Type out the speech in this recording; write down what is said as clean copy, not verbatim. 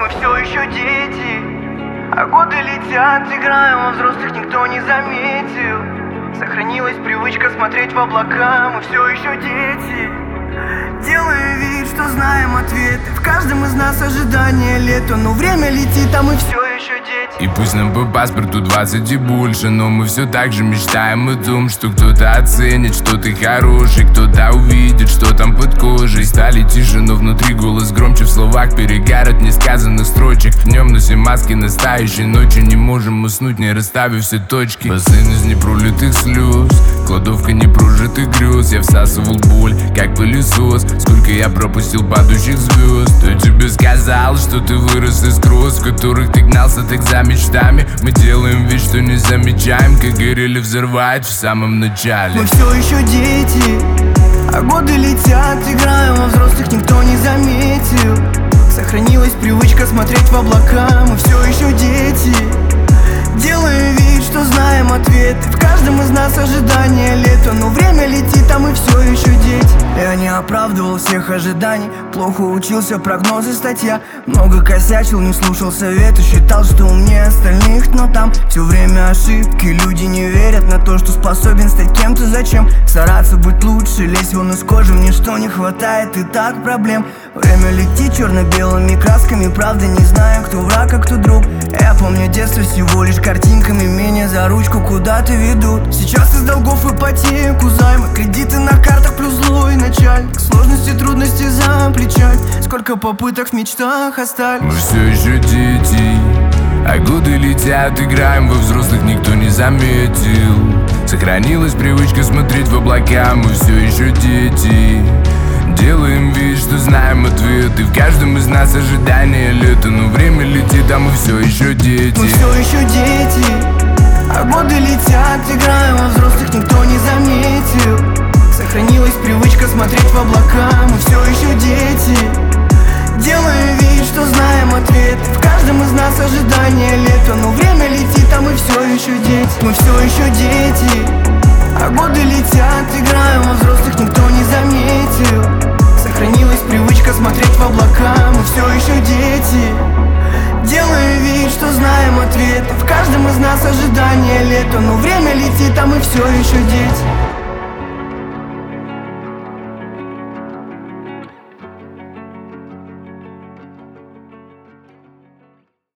все еще дети, а годы летят, играем во взрослых, никто не заметил. Сохранилась привычка смотреть в облака, мы все еще дети. Делаем вид, что знаем ответы, в каждом из нас ожидание лета. Но время летит, а мы все еще дети. И пусть нам по паспорту 20 и больше, но мы все так же мечтаем о том, что кто-то оценит, что ты хороший, кто-то увидит, что там под кожей. Стали тише, но внутри голос громче, в словах перегар от несказанных строчек. Днем носим маски настоящей, ночью не можем уснуть, не расставив все точки. Бассейн из непролитых слез, кладовка непрожитых грез. Я всасывал боль, как пылесос. Сколько я пропустил падающих звезд. Кто тебе сказал, что ты вырос из гроз, в которых ты гнался так за мечтами? Мы делаем вид, что не замечаем, как горели взрывать в самом начале. Мы все еще дети, а годы летят, играем во взрослых, никто не заметил. Сохранилась привычка смотреть в облака, мы все еще дети. Делаем вид, что знаем ответы, в каждом из нас ожидание лета. Но время летит, а мы все еще дети. Я не оправдывал всех ожиданий, плохо учился, прогнозы, статья. Много косячил, не слушал советы, считал, что умнее остальных. Но там все время ошибки, люди не верят на то, что способен стать кем-то. Зачем стараться быть лучше, лезть вон из кожи, мне что не хватает и так проблем. Время летит черно-белыми красками, правда не знаю, кто враг, а кто друг. Я помню детство всего лишь картинками, меня за ручку куда-то ведут. Сейчас из долгов ипотеку, займы, кредиты на картах плюс злой начальник. Сложности, трудности за плечами, сколько попыток в мечтах остались. Мы все еще дети, а годы летят, играем во взрослых, никто не заметил. Сохранилась привычка смотреть в облака, мы все еще дети. Делаем вид, что знаем ответы, в каждом из нас ожидание лета. Но время летит, а мы все еще дети. Мы все еще дети, а годы летят, играем во взрослых, никто не заметил. Сохранилась привычка смотреть в облака, мы все еще дети. Делаем вид, что знаем ответы, в каждом из нас ожидание лета. Но время летит, а мы все еще дети. Мы все еще дети, а годы летят, играем во взрослых, никто не заметил. Сохранилась привычка смотреть в облака, мы все еще дети. Делаем вид, что знаем ответы, в каждом из нас ожидание лета. Но время летит, а мы все еще дети.